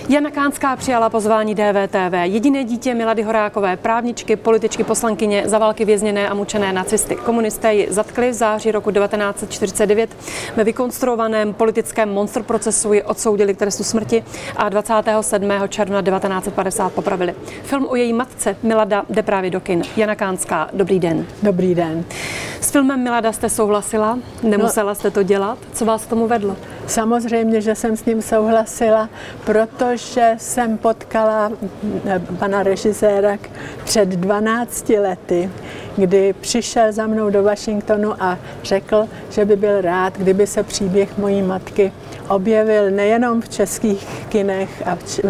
Jana Kánská přijala pozvání DVTV. Jediné dítě Milady Horákové, právničky, političky, poslankyně, za války vězněné a mučené nacisty. Komunisté ji zatkli v září roku 1949. Ve vykonstruovaném politickém monster procesu ji odsoudili k trestu smrti a 27. června 1950 popravili. Film o její matce Milada jde právě do kin. Jana Kánská, dobrý den. Dobrý den. S filmem Milada jste souhlasila? Nemusela jste to dělat? Co vás k tomu vedlo? Samozřejmě, že jsem s ním souhlasila, protože jsem potkala pana režiséra před 12 lety, kdy přišel za mnou do Washingtonu a řekl, že by byl rád, kdyby se příběh mojí matky objevil nejenom v českých kinech,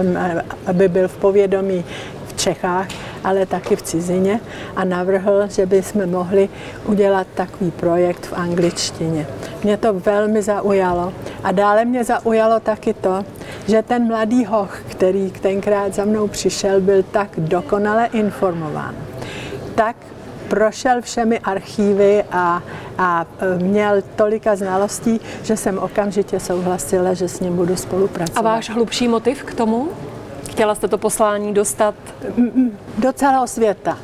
aby byl v povědomí v Čechách, ale taky v cizině a navrhl, že bychom mohli udělat takový projekt v angličtině. Mě to velmi zaujalo a dále mě zaujalo taky to, že ten mladý hoch, který tenkrát za mnou přišel, byl tak dokonale informován. Tak prošel všemi archívy a měl tolika znalostí, že jsem okamžitě souhlasila, že s ním budu spolupracovat. A váš hlubší motiv k tomu? Chtěla jste to poslání dostat do celého světa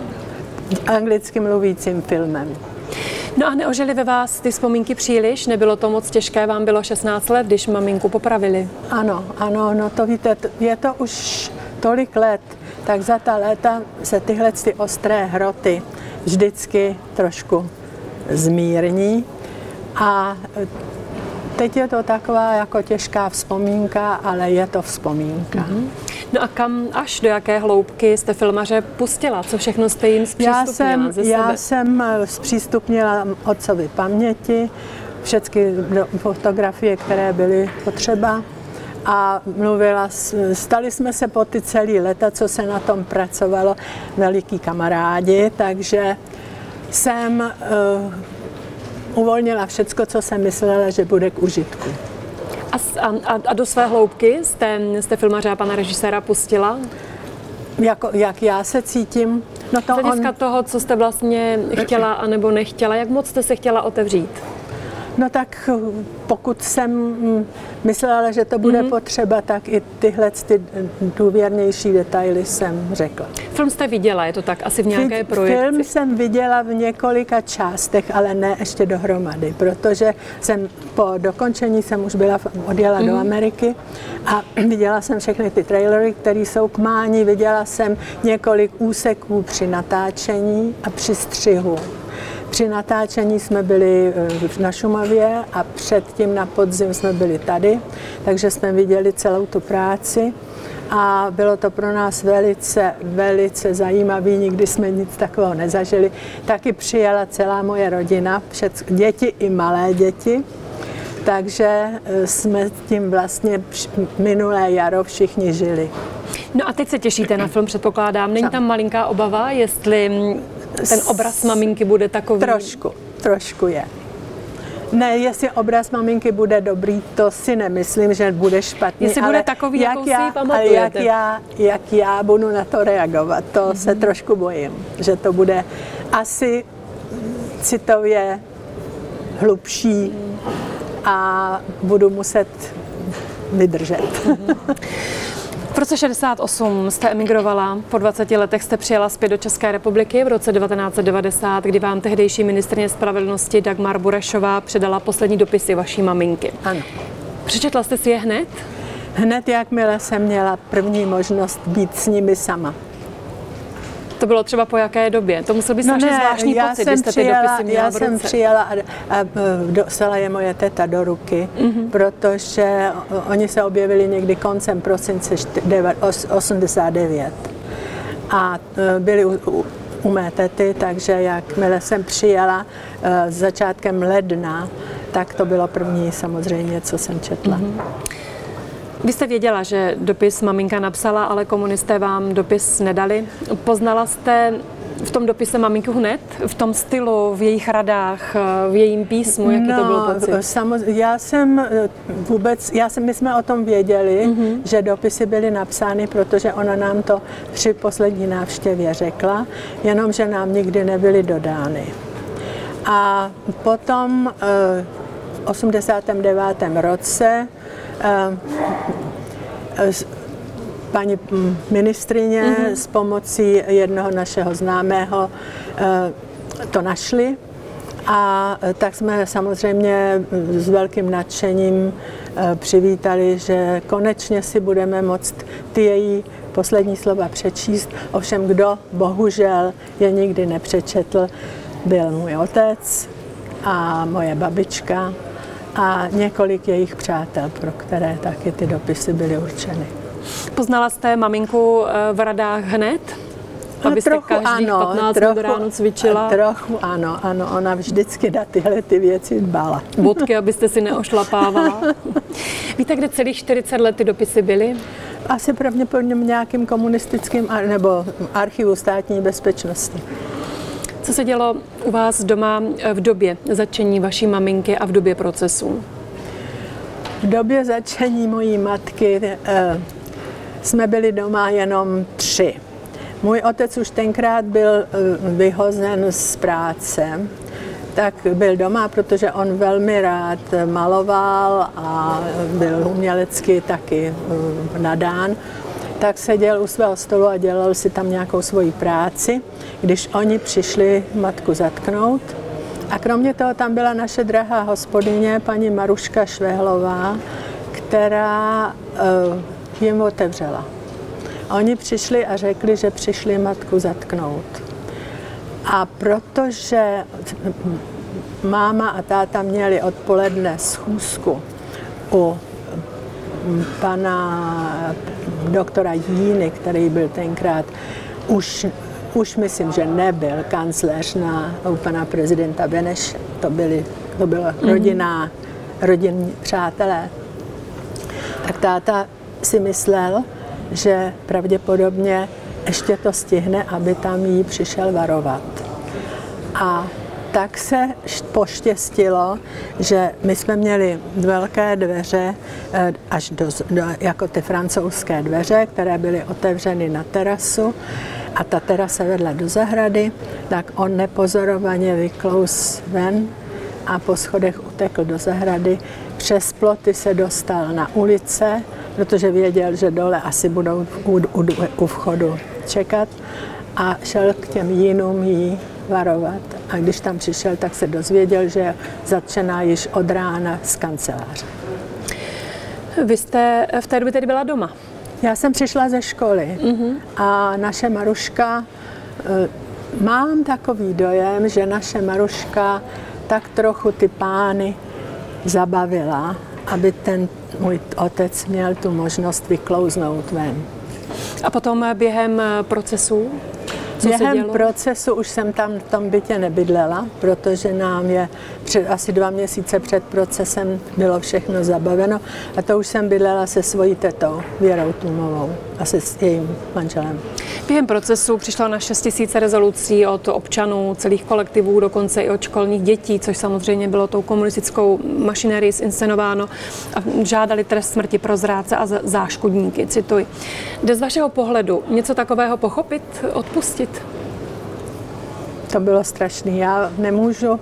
anglicky mluvícím filmem. No a neožily ve vás ty vzpomínky příliš? Nebylo to moc těžké? Vám bylo 16 let, když maminku popravili? Ano, no to víte, je to už tolik let, tak za ta léta se tyhle ty ostré hroty vždycky trošku zmírní a teď je to taková jako těžká vzpomínka, ale je to vzpomínka. Mm-hmm. No a kam až, do jaké hloubky jste filmaře pustila? Co všechno jste jim zpřístupnila ze sebe? Já jsem zpřístupnila otcovi paměti, všechny fotografie, které byly potřeba a stali jsme se po ty celý leta, co se na tom pracovalo, veliký kamarádi, takže jsem uvolnila všecko, co jsem myslela, že bude k užitku. A do své hloubky jste filmaře a pana režiséra pustila? Jak já se cítím? No to z hlediska toho, co jste vlastně chtěla anebo nechtěla, jak moc jste se chtěla otevřít? No tak pokud jsem myslela, že to bude potřeba, tak i tyhle ty důvěrnější detaily jsem řekla. Film jste viděla, je to tak asi v nějaké projekci? Film jsem viděla v několika částech, ale ne ještě dohromady, protože po dokončení jsem už odjela do Ameriky a viděla jsem všechny ty trailery, které jsou k mání, viděla jsem několik úseků při natáčení a při střihu. Při natáčení jsme byli na Šumavě a předtím na podzim jsme byli tady, takže jsme viděli celou tu práci a bylo to pro nás velice, velice zajímavé, nikdy jsme nic takového nezažili. Taky přijela celá moje rodina, děti i malé děti, takže jsme tím vlastně minulé jaro všichni žili. No a teď se těšíte na film, předpokládám. Není tam malinká obava, jestli ten obraz maminky bude takový? Trošku je. Ne, jestli obraz maminky bude dobrý, to si nemyslím, že bude špatný. Jestli bude takový, jakou si ji pamatujete. Jak já budu na to reagovat, to se trošku bojím. Že to bude asi citově hlubší a budu muset vydržet. V roce 68 jste emigrovala, po 20 letech jste přijela zpět do České republiky v roce 1990, kdy vám tehdejší ministryně spravedlnosti Dagmar Burešová předala poslední dopisy vaší maminky. Ano. Přečetla jste si je hned? Hned, jakmile jsem měla první možnost být s nimi sama. To bylo třeba po jaké době? To musel být strašně zvláštní pocit, když jste ty dopisy měla v ruce. Já jsem přijela a dostala je moje teta do ruky, protože oni se objevili někdy koncem prosince 89 a byli u mé tety, takže jakmile jsem přijela začátkem ledna, tak to bylo první samozřejmě, co jsem četla. Vy jste věděla, že dopis maminka napsala, ale komunisté vám dopis nedali. Poznala jste v tom dopise maminku hned? V tom stylu, v jejich radách, v jejím písmu? Jaký to byl pocit? My jsme o tom věděli, že dopisy byly napsány, protože ona nám to při poslední návštěvě řekla, jenomže nám nikdy nebyly dodány. A potom v 89. roce paní ministryně s pomocí jednoho našeho známého to našli. A tak jsme samozřejmě s velkým nadšením přivítali, že konečně si budeme moct ty její poslední slova přečíst. Ovšem, kdo bohužel je nikdy nepřečetl, byl můj otec a moje babička a několik jejich přátel, pro které taky ty dopisy byly určeny. Poznala jste maminku v radách hned? Abyste trochu každých 15 minut ráno cvičila? Trochu ano, ona vždycky na tyhle ty věci dbala. Bodky, abyste si neošlapávala. Víte, kde celých 40 let ty dopisy byly? Asi pravděpodobně v nějakým komunistickým nebo archivu státní bezpečnosti. Co se dělo u vás doma v době zatčení vaší maminky a v době procesu? V době zatčení mojí matky jsme byli doma jenom 3. Můj otec už tenkrát byl vyhozen z práce, tak byl doma, protože on velmi rád maloval a byl umělecky taky nadán. Tak seděl u svého stolu a dělal si tam nějakou svoji práci, když oni přišli matku zatknout. A kromě toho tam byla naše drahá hospodyně, paní Maruška Švehlová, která jim otevřela. Oni přišli a řekli, že přišli matku zatknout. A protože máma a táta měli odpoledne schůzku u pana doktora Jíny, který byl tenkrát už myslím, že nebyl kancléř u pana prezidenta Beneše. To byla rodinní přátelé. Tak táta si myslel, že pravděpodobně ještě to stihne, aby tam jí přišel varovat. A tak se poštěstilo, že my jsme měli velké dveře, až jako ty francouzské dveře, které byly otevřeny na terasu a ta terasa vedla do zahrady, tak on nepozorovaně vyklouz ven a po schodech utekl do zahrady. Přes ploty se dostal na ulice, protože věděl, že dole asi budou u vchodu čekat a šel k těm jinům jí varovat. A když tam přišel, tak se dozvěděl, že je zatčená již od rána z kanceláře. Vy jste v té době tedy byla doma? Já jsem přišla ze školy a naše Maruška, mám takový dojem, že naše Maruška tak trochu ty pány zabavila, aby ten můj otec měl tu možnost vyklouznout ven. A potom během procesu? Během procesu už jsem tam v tom bytě nebydlela, protože nám je asi 2 měsíce před procesem bylo všechno zabaveno a to už jsem bydlela se svojí tetou Věrou Tůmovou a se s jejím manželem. Během procesu přišlo na 6 000 rezolucí od občanů, celých kolektivů, dokonce i od školních dětí, což samozřejmě bylo tou komunistickou mašinérií zinscenováno a žádali trest smrti pro zrádce a záškodníky, cituji. Jde z vašeho pohledu něco takového pochopit, odpustit? To bylo strašné. Já nemůžu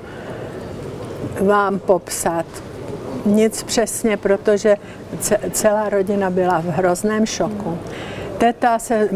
vám popsat nic přesně, protože celá rodina byla v hrozném šoku. Teta se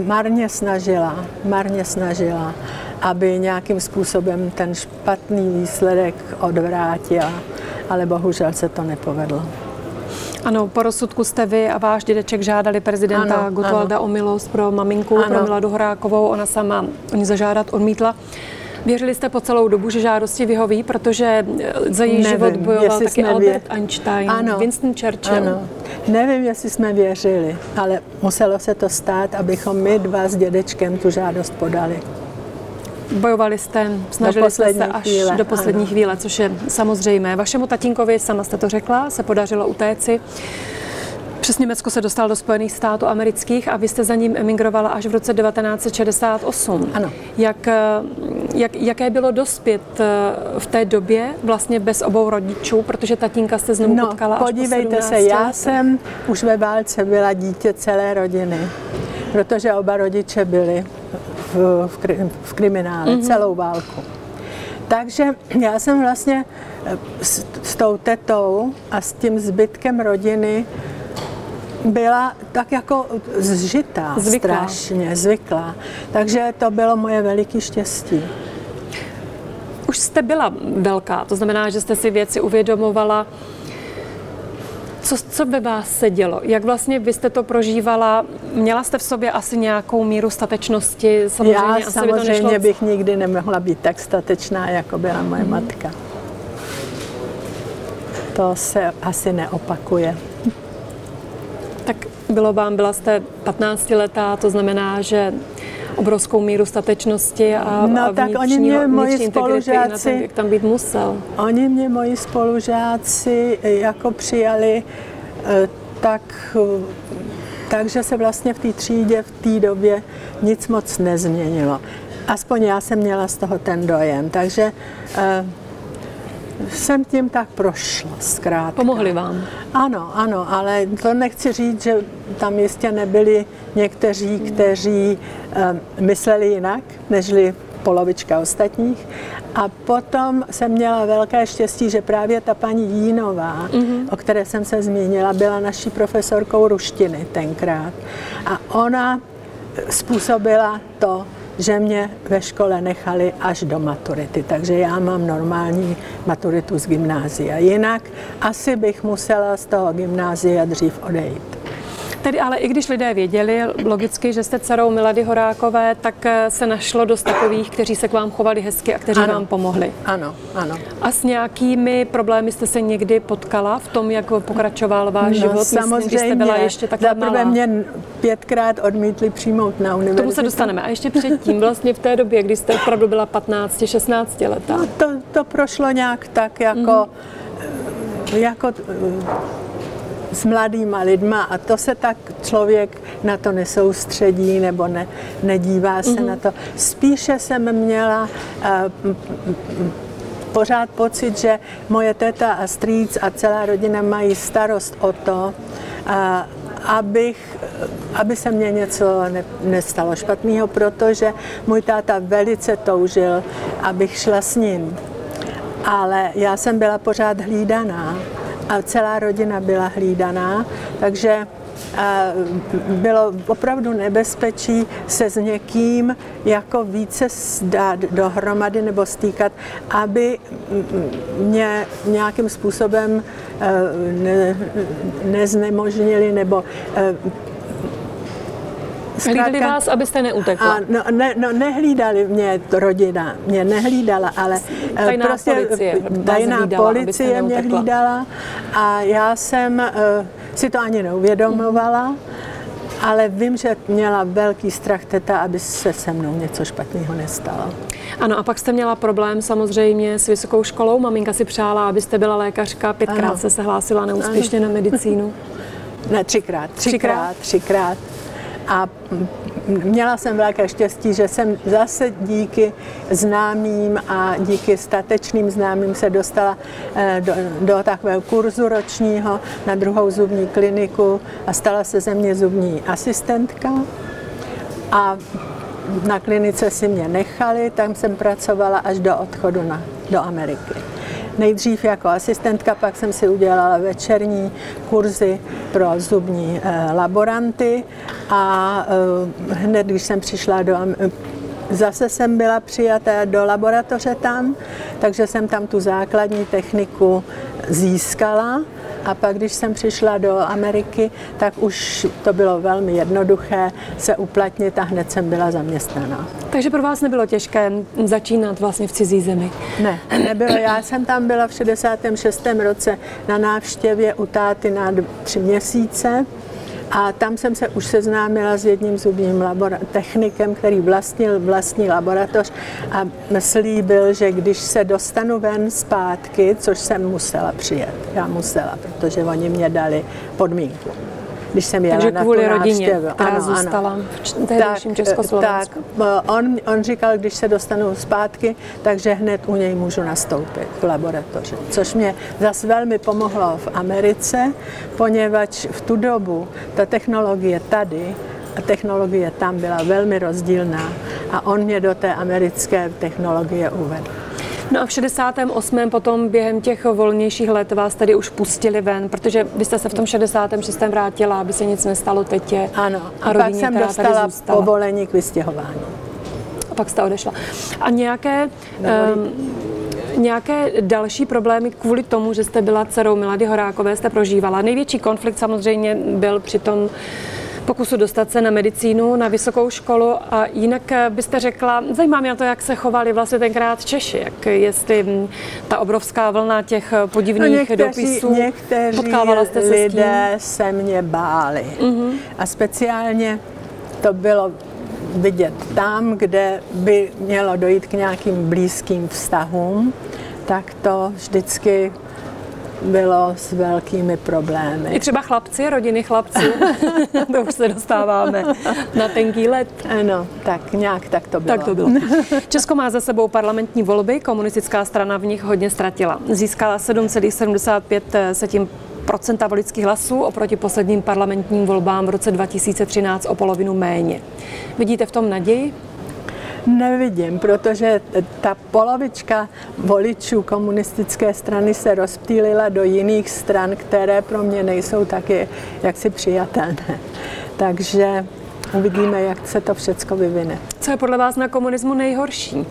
marně snažila, aby nějakým způsobem ten špatný výsledek odvrátila, ale bohužel se to nepovedlo. Ano, po rozsudku jste vy a váš dědeček žádali prezidenta Gottwalda o milost pro maminku, pro Miladu Horákovou. Ona sama o ní zažádat odmítla. Věřili jste po celou dobu, že žádosti vyhoví, protože za její život bojoval taky Albert Einstein, Winston Churchill. Ano. Nevím, jestli jsme věřili, ale muselo se to stát, abychom my dva s dědečkem tu žádost podali. Bojovali jste, snažili jste se až do poslední chvíle, což je samozřejmé. Vašemu tatínkovi, sama jste to řekla, se podařilo utéci. Přes Německo se dostal do Spojených států amerických a vy jste za ním emigrovala až v roce 1968. Ano. Jaké bylo dospět v té době vlastně bez obou rodičů, protože tatínka jste znovu potkala až po 17 podívejte se, já jsem už ve válce byla dítě celé rodiny, protože oba rodiče byli v kriminále celou válku. Takže já jsem vlastně s tou tetou a s tím zbytkem rodiny byla tak jako zžitá, strašně zvyklá. Takže to bylo moje veliké štěstí. Už jste byla velká, to znamená, že jste si věci uvědomovala. Co ve vás se dělo? Jak vlastně vy jste to prožívala? Měla jste v sobě asi nějakou míru statečnosti? Samozřejmě bych nikdy nemohla být tak statečná, jako byla moje matka. To se asi neopakuje. Tak byla jste 15letá, to znamená, že obrovskou míru statečnosti a vnitřní integrity, jak tam být musel. Oni mě, moji spolužáci, jako přijali takže se vlastně v té třídě v té době nic moc nezměnilo. Aspoň já jsem měla z toho ten dojem, takže jsem tím tak prošla zkrátka. Pomohli vám? Ano, ale to nechci říct, že tam jistě nebyli někteří, kteří mysleli jinak, nežli polovička ostatních. A potom jsem měla velké štěstí, že právě ta paní Jínová, o které jsem se zmínila, byla naší profesorkou ruštiny tenkrát. A ona způsobila to, že mě ve škole nechali až do maturity, takže já mám normální maturitu z gymnázia. Jinak asi bych musela z toho gymnázia dřív odejít. Tedy ale i když lidé věděli logicky, že jste dcerou Milady Horákové, tak se našlo dost takových, kteří se k vám chovali hezky a kteří vám pomohli. Ano. A s nějakými problémy jste se někdy potkala v tom, jak pokračoval váš život? Samozřejmě, když jste byla ještě takhle malá. Zaprvé mě 5krát odmítli přijmout na univerzitu. K tomu se dostaneme. A ještě předtím, vlastně v té době, kdy jste opravdu byla 15-16 letá. No, to prošlo nějak tak jako s mladýma lidma a to se tak člověk na to nesoustředí nebo nedívá se na to. Spíše jsem měla pořád pocit, že moje teta a strýc a celá rodina mají starost o to, aby se mně něco nestalo špatného, protože můj táta velice toužil, abych šla s ním. Ale já jsem byla pořád hlídaná a celá rodina byla hlídaná, takže bylo opravdu nebezpečí se s někým jako více dát dohromady nebo stýkat, aby mě nějakým způsobem neznemožnili nebo hlídali vás, abyste neutekla? Nehlídali mě rodina, mě nehlídala, ale tajná policie mě hlídala a já jsem si to ani neuvědomovala, ale vím, že měla velký strach teta, aby se mnou něco špatného nestalo. Ano, a pak jste měla problém samozřejmě s vysokou školou. Maminka si přála, abyste byla lékařka, 5krát jste se hlásila neúspěšně na medicínu. Ne, třikrát. A měla jsem velké štěstí, že jsem zase díky známým a díky statečným známým se dostala do takového kurzu ročního na 2. zubní kliniku a stala se ze mě zubní asistentka. A na klinice si mě nechali, tam jsem pracovala až do odchodu do Ameriky. Nejdřív jako asistentka, pak jsem si udělala večerní kurzy pro zubní laboranty a hned, když jsem přišla zase jsem byla přijata do laboratoře tam, takže jsem tam tu základní techniku získala. A pak, když jsem přišla do Ameriky, tak už to bylo velmi jednoduché se uplatnit a hned jsem byla zaměstnaná. Takže pro vás nebylo těžké začínat vlastně v cizí zemi? Ne, nebylo. Já jsem tam byla v 66. roce na návštěvě u táty na 3 měsíce. A tam jsem se už seznámila s jedním zubním technikem, který vlastnil vlastní laboratoř a slíbil, že když se dostanu ven zpátky, což jsem musela přijet, já musela, protože oni mě dali podmínku. Když jsem jela takže na kvůli tu rodině, návštěvu. která zůstala v tehdejším Československu. Tak, on říkal, když se dostanu zpátky, takže hned u něj můžu nastoupit v laboratoři. Což mě zase velmi pomohlo v Americe, poněvadž v tu dobu ta technologie tady a technologie tam byla velmi rozdílná a on mě do té americké technologie uvedl. No a v 68. potom během těch volnějších let vás tady už pustili ven, protože vy jste se v tom 66. vrátila, aby se nic nestalo tetě. Ano, a pak jsem dostala povolení k vystěhování. A pak jste odešla. A nějaké další problémy kvůli tomu, že jste byla dcerou Milady Horákové, jste prožívala? Největší konflikt samozřejmě byl při tom pokusu dostat se na medicínu, na vysokou školu, a jinak byste řekla, zajímá mě to, jak se chovali vlastně tenkrát Češi, jestli ta obrovská vlna těch podivných dopisů, potkávala jste se s tím? Lidé se mě báli. A speciálně to bylo vidět tam, kde by mělo dojít k nějakým blízkým vztahům, tak to vždycky bylo s velkými problémy. I třeba chlapci, rodiny chlapců, to už se dostáváme na tenký led. Ano, tak nějak tak to bylo. Tak to bylo. Česko má za sebou parlamentní volby, komunistická strana v nich hodně ztratila. Získala 7,75% voličských hlasů oproti posledním parlamentním volbám v roce 2013 o polovinu méně. Vidíte v tom naději? Nevidím, protože ta polovička voličů komunistické strany se rozptýlila do jiných stran, které pro mě nejsou taky jaksi přijatelné. Takže uvidíme, jak se to všecko vyvine. Co je podle vás na komunismu nejhorší?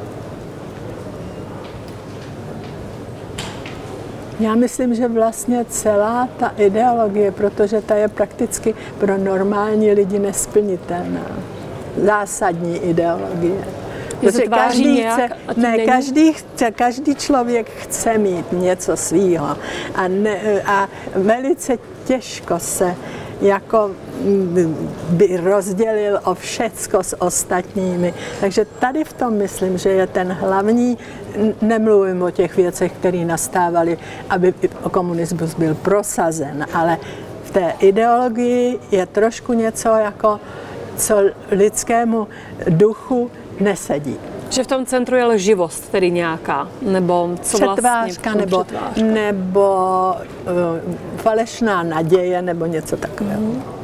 Já myslím, že vlastně celá ta ideologie, protože ta je prakticky pro normální lidi nesplnitelná. Zásadní ideologie. Protože každý člověk chce mít něco svýho a velice těžko se jako by rozdělil o všecko s ostatními. Takže tady v tom myslím, že je ten hlavní, nemluvím o těch věcech, které nastávaly, aby komunismus byl prosazen, ale v té ideologii je trošku něco jako co lidskému duchu nesedí. Že v tom centru je lživost, tedy nějaká, nebo co přetvářka, vlastně? Nebo falešná naděje, nebo něco takového.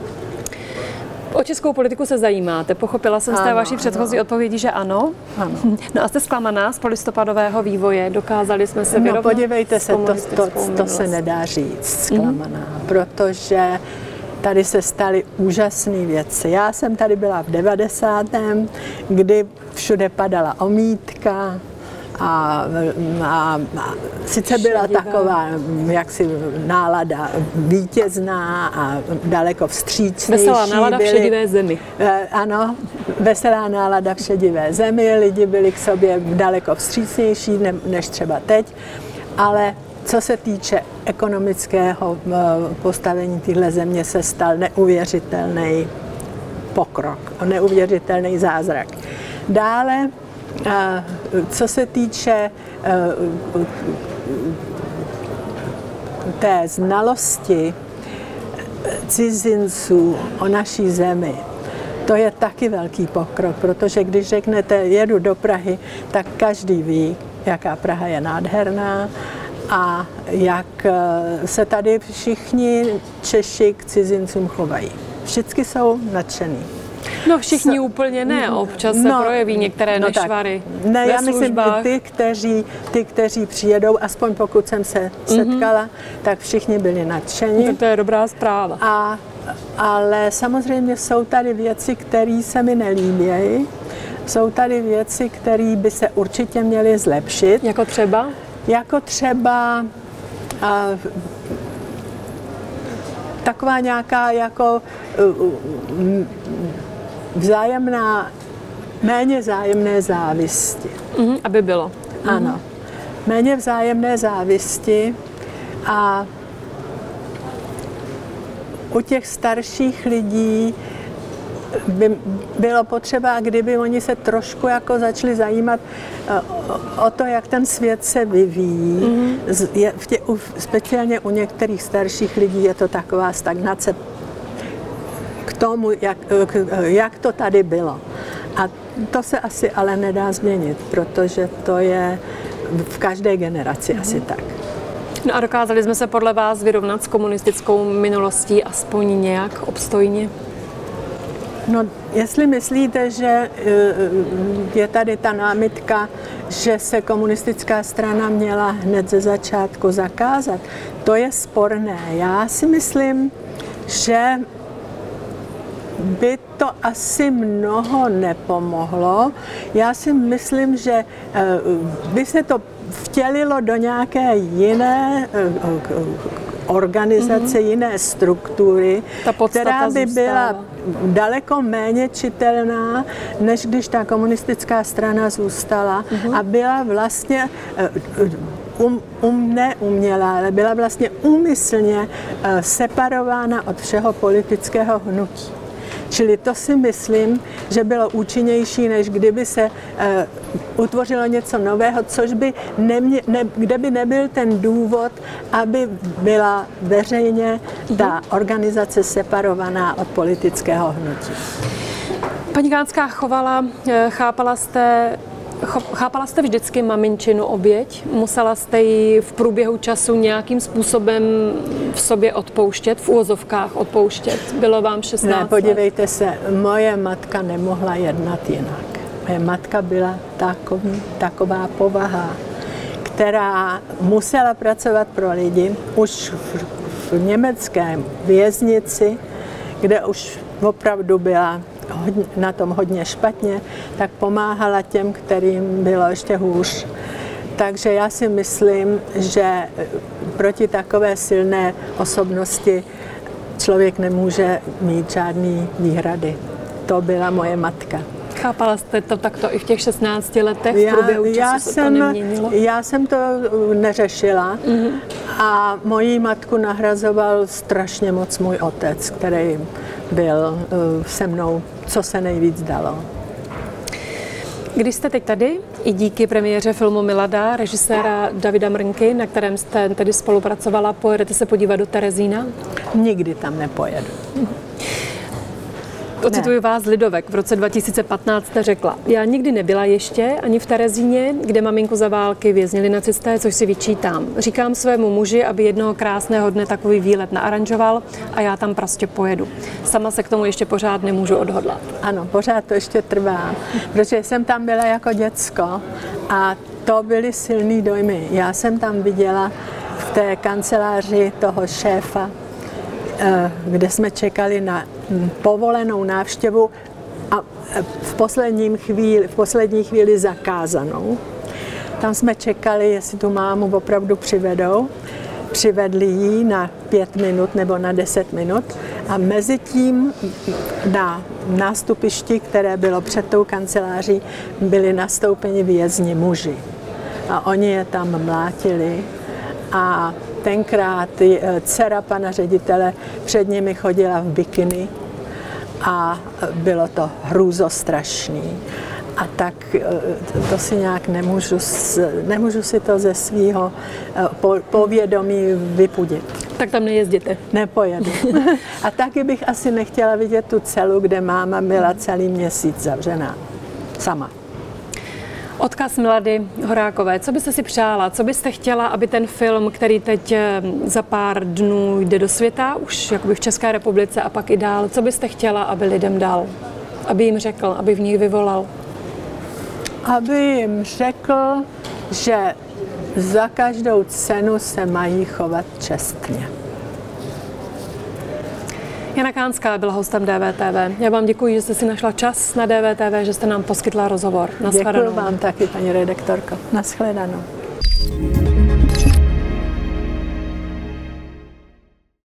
O českou politiku se zajímáte. Pochopila jsem z té vaší předchozí odpovědi, že ano. No a jste zklamaná z polistopadového vývoje? Dokázali jsme se vyrovnat? No podívejte se, to se nedá říct zklamaná, protože tady se staly úžasné věci. Já jsem tady byla v 90., kdy všude padala omítka a sice byla taková jaksi nálada vítězná a daleko vstřícnější. Veselá nálada v šedivé zemi. Ano, veselá nálada v šedivé zemi, lidi byli k sobě daleko vstřícnější než třeba teď, ale co se týče ekonomického postavení téhle země, se stal neuvěřitelný pokrok, neuvěřitelný zázrak. Dále, co se týče té znalosti cizinců o naší zemi, to je taky velký pokrok, protože když řeknete jedu do Prahy, tak každý ví, jaká Praha je nádherná, a jak se tady všichni Češi k cizincům chovají. Všichni jsou nadšený. No všichni úplně ne, občas se projeví některé nešvary. Ne, já myslím, že ty, kteří přijedou, aspoň pokud jsem se setkala, tak všichni byli nadšení. To je dobrá zpráva. Ale samozřejmě jsou tady věci, které se mi nelíbí. Jsou tady věci, které by se určitě měly zlepšit. Jako třeba? Jako třeba taková nějaká jako méně vzájemné závisti. Aby bylo. Ano. Méně vzájemné závisti a u těch starších lidí by bylo potřeba, kdyby oni se trošku jako začali zajímat o to, jak ten svět se vyvíjí. Speciálně u některých starších lidí je to taková stagnace k tomu, jak to tady bylo. A to se asi ale nedá změnit, protože to je v každé generaci asi tak. No a dokázali jsme se podle vás vyrovnat s komunistickou minulostí aspoň nějak obstojně? No, jestli myslíte, že je tady ta námitka, že se komunistická strana měla hned ze začátku zakázat, to je sporné. Já si myslím, že by to asi mnoho nepomohlo. Já si myslím, že by se to vtělilo do nějaké jiné organizace, jiné struktury, která by byla daleko méně čitelná, než když ta komunistická strana zůstala a byla vlastně neumělá, ale byla vlastně úmyslně separována od všeho politického hnutí. Čili to si myslím, že bylo účinnější, než kdyby se utvořilo něco nového, což by kde by nebyl ten důvod, aby byla veřejně ta organizace separovaná od politického hnutí. Paní Kánská, chápala jste vždycky maminčinu oběť? Musela jste ji v průběhu času nějakým způsobem v sobě odpouštět, v uvozovkách odpouštět? Bylo vám 16 let? Ne, podívejte se, moje matka nemohla jednat jinak. Moje matka byla taková povaha, která musela pracovat pro lidi. Už v německé věznici, kde už opravdu byla na tom hodně špatně, tak pomáhala těm, kterým bylo ještě hůř. Takže já si myslím, že proti takové silné osobnosti člověk nemůže mít žádný výhrady. To byla moje matka. Chápala jste to takto i v těch 16 letech? V průběhu času se to neměnilo? Já jsem to neřešila a moji matku nahrazoval strašně moc můj otec, který byl se mnou, co se nejvíc dalo. Když jste teď tady, i díky premiéře filmu Milada, režiséra Davida Mrnky, na kterém jste tedy spolupracovala, pojedete se podívat do Terezína? Nikdy tam nepojedu. Ocituji vás z Lidovek. V roce 2015 jste řekla: já nikdy nebyla ještě ani v Terezíně, kde maminku za války věznili nacisté, což si vyčítám. Říkám svému muži, aby jednoho krásného dne takový výlet naaranžoval a já tam prostě pojedu. Sama se k tomu ještě pořád nemůžu odhodlat. Ano, pořád to ještě trvá, protože jsem tam byla jako děcko a to byly silný dojmy. Já jsem tam viděla v té kanceláři toho šéfa, kde jsme čekali na povolenou návštěvu a v poslední chvíli zakázanou. Tam jsme čekali, jestli tu mámu opravdu přivedou. Přivedli ji na 5 minut nebo na 10 minut a mezi tím na nástupišti, které bylo před tou kanceláří, byli nastoupeni vězni muži. A oni je tam mlátili a tenkrát dcera pana ředitele před nimi chodila v bikini a bylo to hrůzostrašný. A tak to si nějak nemůžu si to ze svého povědomí vypudit. Tak tam nejezděte. Nepojedu. A taky bych asi nechtěla vidět tu celu, kde máma byla celý měsíc zavřená. Sama. Odkaz Milady Horákové. Co byste si přála? Co byste chtěla, aby ten film, který teď za pár dnů jde do světa, už jakoby v České republice a pak i dál, co byste chtěla, aby lidem dal? Aby jim řekl, aby v nich vyvolal? Aby jim řekl, že za každou cenu se mají chovat čestně. Jana Kánská byla hostem DVTV. Já vám děkuji, že jste si našla čas na DVTV, že jste nám poskytla rozhovor. Děkuji vám taky, paní redaktorko. Nashledanou.